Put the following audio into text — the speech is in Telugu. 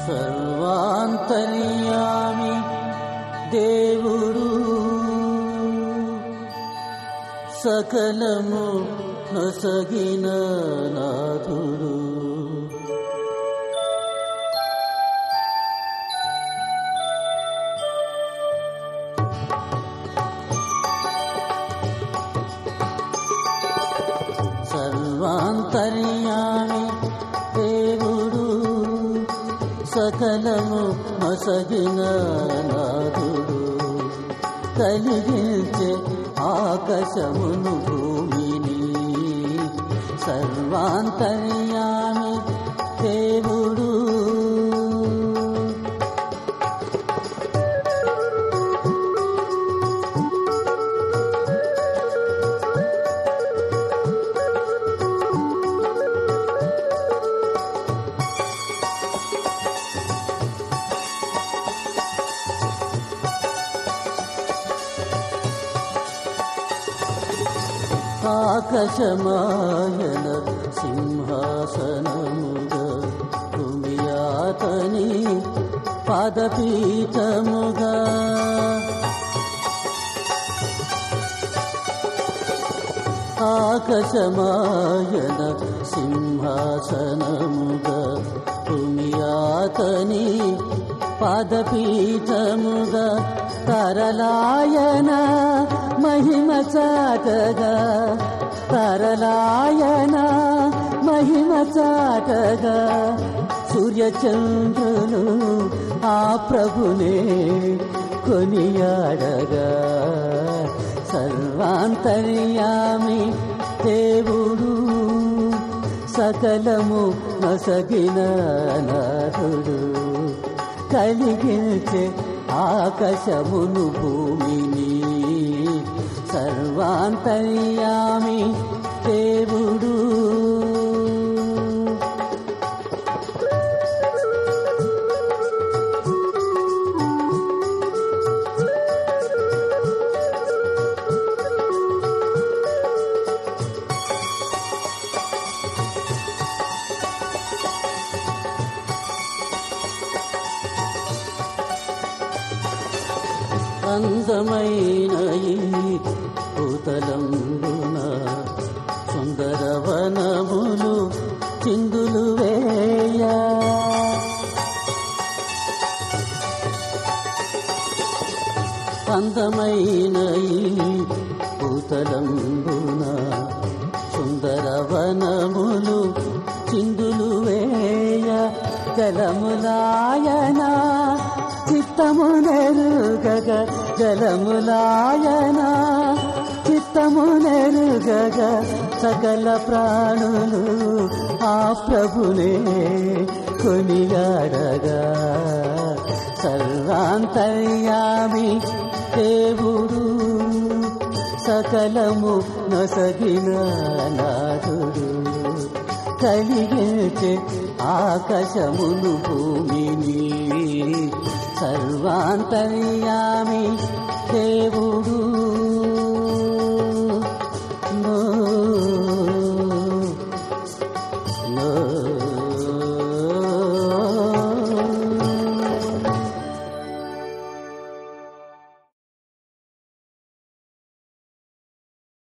సర్వాంతర్యామి దేవుడు సకలము నొసగిన నాథుడు సర్వాంతర్యామి దేవుడు సకలము నొసగిన నాథుడు కలిగించే ఆకాశమును భూమిని సర్వాంతర్యామి దేవుడు ఆకాశమాయన సింహాసనముగా భూమియాతని పాదపీఠముగా ఆకాశమాయన సింహాసనముగా భూమియాతని పాదపీఠముగా తరలాయన మహిమ చాటగా తరలాయన మహిమ చాటగా సూర్యచంద్రులు ఆ ప్రభునే కొనియాడగా సర్వాంతర్యామి దేవుడు సకలము నొసగిన నాథుడు కలిగించే ఆకాశమును భూమిని సర్వాంతర్యామి దేవుడు అందమైన ఈ భూతలంబున సుందరవనములు చిందులు వేయ అందమైన ఈ భూతలంబున సుందరవనములు చిందులు వేయ జలములాయన చిత్తము నెరుగగ జలములాయన చిత్తము నెరుగగ సకల ప్రాణులు ఆ ప్రభునే కొనియాడగా సర్వాంతర్యామి దేవుడు సకలము నొసగిన నాథుడు కలిగించే ఆకాశమును భూమిని సర్వాంతర్యామి దేవుడు